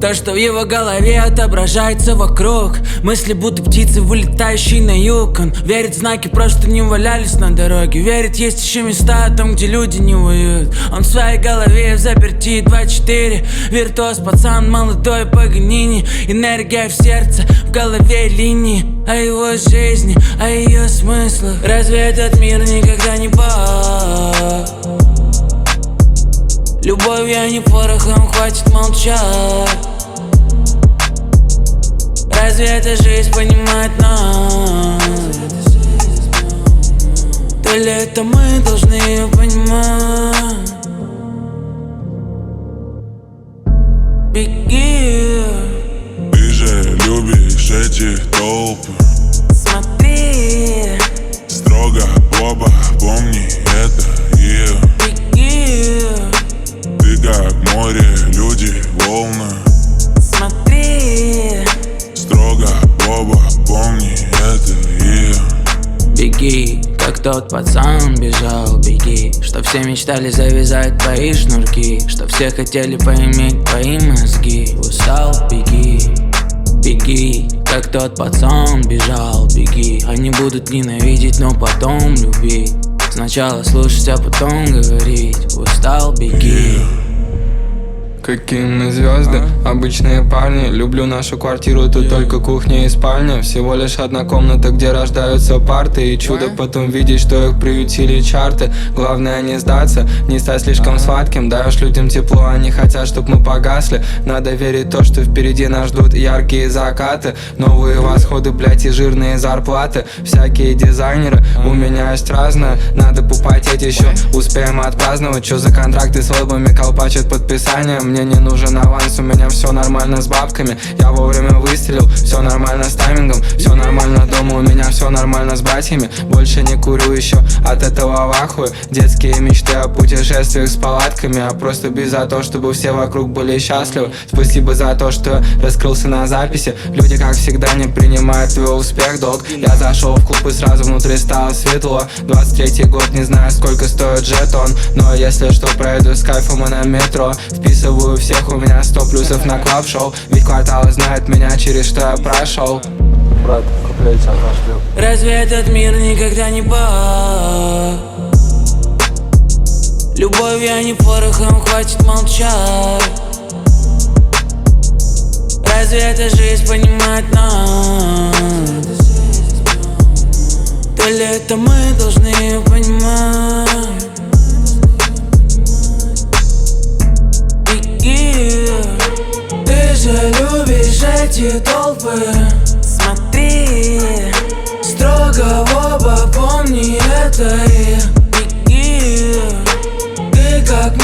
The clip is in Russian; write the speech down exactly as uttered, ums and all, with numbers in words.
То, что в его голове отображается вокруг. Мысли будто птицы, вылетающие на юг. Он верит в знаки, просто не валялись на дороге. Верит, есть еще места там, где люди не воюют. Он в своей голове в заперти два четыре. Виртуоз, пацан, молодой Паганини. Энергия в сердце, в голове линии о его жизни, о ее смыслах. Разве этот мир никогда не пах? Любовью, а не порохом, хватит молчать. Разве эта жизнь понимает нас? То ли это мы должны ее понимать? Беги. Ты же любишь эти толпы. Смотри. Строго, Боба, помни это, yeah. Беги. Ты как море, люди, волны. Смотри. Строго, Боба, помни это, yeah. Беги, как тот пацан бежал, беги. Что все мечтали завязать твои шнурки, что все хотели поиметь твои мозги. Устал, беги, беги, как тот пацан бежал, беги. Они будут ненавидеть, но потом любить. Сначала слушать, а потом говорить. Устал, беги. Какие мы звезды, обычные парни. Люблю нашу квартиру, тут только кухня и спальня. Всего лишь одна комната, где рождаются парты. И чудо потом видеть, что их приютили чарты. Главное не сдаться, не стать слишком сладким. Даешь людям тепло, они хотят, чтоб мы погасли. Надо верить в то, что впереди нас ждут яркие закаты. Новые восходы, блять, и жирные зарплаты. Всякие дизайнеры, у меня есть разное. Надо попотеть еще, успеем отпраздновать. Чё за контракты с лейблами колпачат подписанием? Мне не нужен аванс, у меня все нормально с бабками. Я вовремя выстрелил, все нормально с таймингом. Все нормально дома, у меня все нормально с братьями. Больше не курю еще, от этого в ахуе. Детские мечты о путешествиях с палатками. А просто без за то, чтобы все вокруг были счастливы. Спасибо за то, что раскрылся на записи. Люди, как всегда, не принимают твой успех, долг. Я зашел в клуб и сразу внутри стало светло. Двадцать третий год, не знаю, сколько стоит жетон. Но если что, пройду с кайфом и на метро. Вписываю всех, у меня сто плюсов на клаб-шоу. Ведь кварталы знают меня, через что я прошел. Брат, куплять сейчас нашлю. Разве этот мир никогда не пах? Любовью, а не порохом, хватит молчать. Разве эта жизнь понимает нас? То ли это мы должны ее понимать? Ты же любишь эти толпы. Смотри. Строго в оба, помни это и беги. Ты как